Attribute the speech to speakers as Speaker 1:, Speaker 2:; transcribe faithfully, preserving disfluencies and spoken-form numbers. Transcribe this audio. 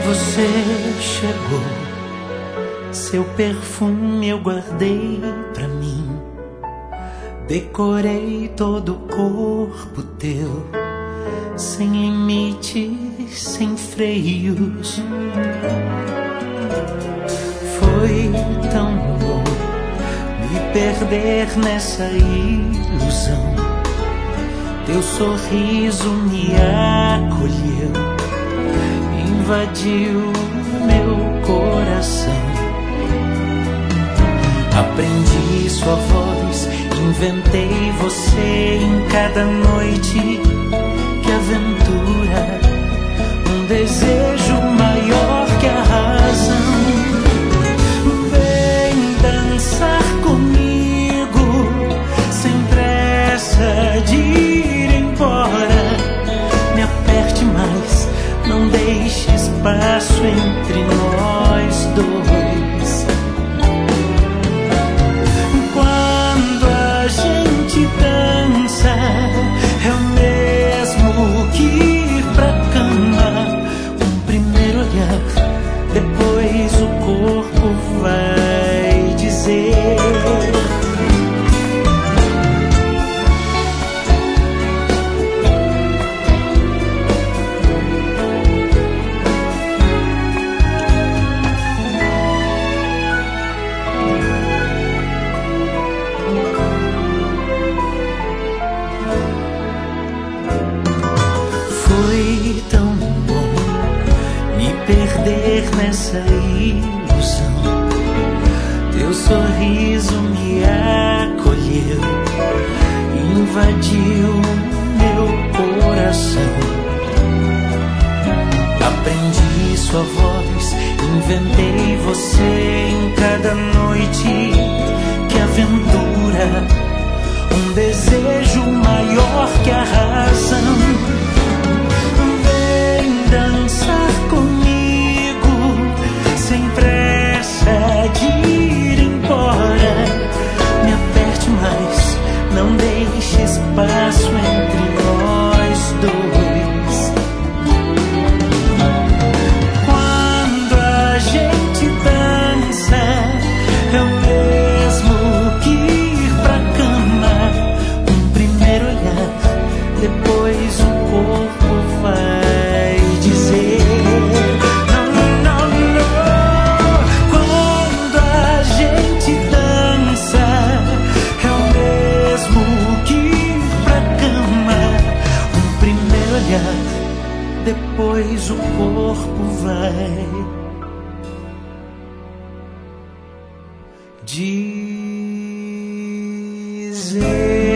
Speaker 1: Você chegou, seu perfume eu guardei pra mim. Decorei todo o corpo teu, sem limites, sem freios. Foi tão bom me perder nessa ilusão. Teu sorriso me acolheu, invadiu meu coração. Aprendi sua voz, inventei você em cada noite. Que aventura, um desejo maior que a razão. Vem dançar comigo, sem pressa de ir embora. Me aperte mais, não deixe espaço entre nós dois. Quando a gente dança, é o mesmo que ir pra cama. Um primeiro olhar, depois o corpo vai dizer. Foi tão bom me perder nessa ilusão. Teu sorriso me acolheu, invadiu meu coração. Aprendi sua voz, inventei você em cada noite. Que aventura, um desejo maior que a razão. Dançar comigo, sem pressa de ir embora. Me aperte mais, não deixe espaço entre nós dois. Quando a gente dança, é o mesmo que ir pra cama. Um primeiro olhar, depois o corpo vai. Depois o corpo vai dizer.